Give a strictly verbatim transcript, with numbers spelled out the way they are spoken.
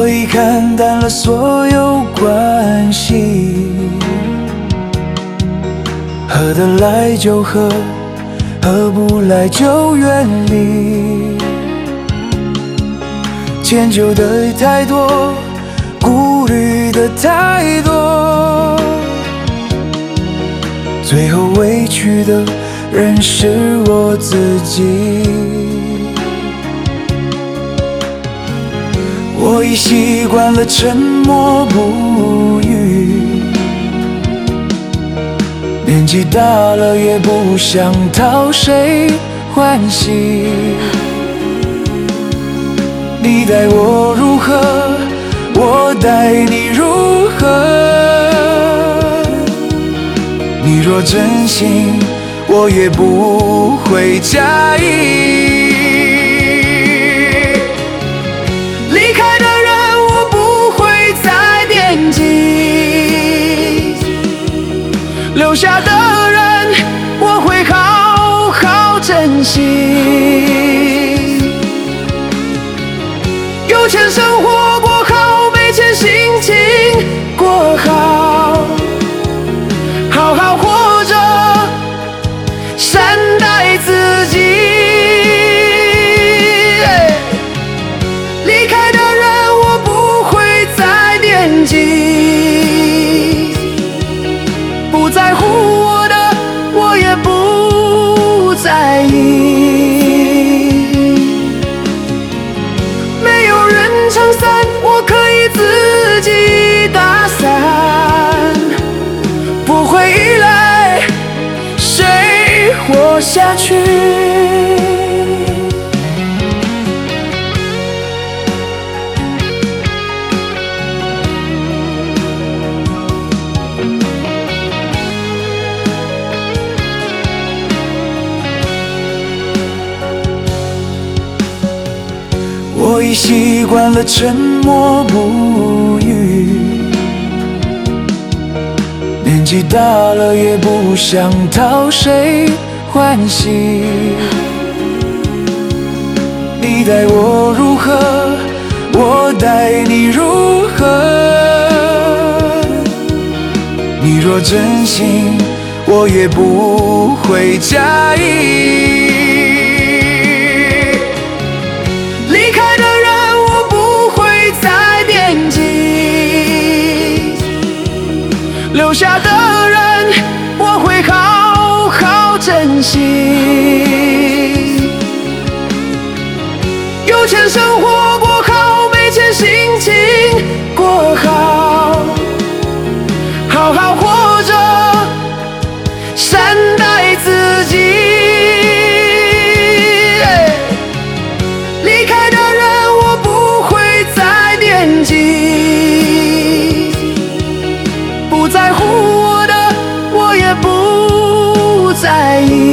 我已看淡了所有关系，合得来就合，合不来就远离。迁就的太多，顾虑的太多，最后委屈的人是我自己。我已习惯了沉默不语，年纪大了也不想讨谁欢喜。你待我如何，我待你如何？你若真心，我也不会介意。离开的人，我不会再惦记；留下的人，我会好好珍惜。有钱生活过好，没钱心情过好，好好活着，善待自己。离开的人，我不会再惦记；不在乎我的，我也不在意。没有人撑伞，我可以自己打伞，不会依赖谁活下去。我已习惯了沉默不语，年纪大了也不想讨谁欢喜。你待我如何，我待你如何？你若真心，我也不会介意。离开的人，我不会再惦记；留下的人，我会好好珍惜。有钱生活过好，没钱心情过好，好好活着，善待自己。离开的人，我不会再惦记；不在乎我的，我也不在意。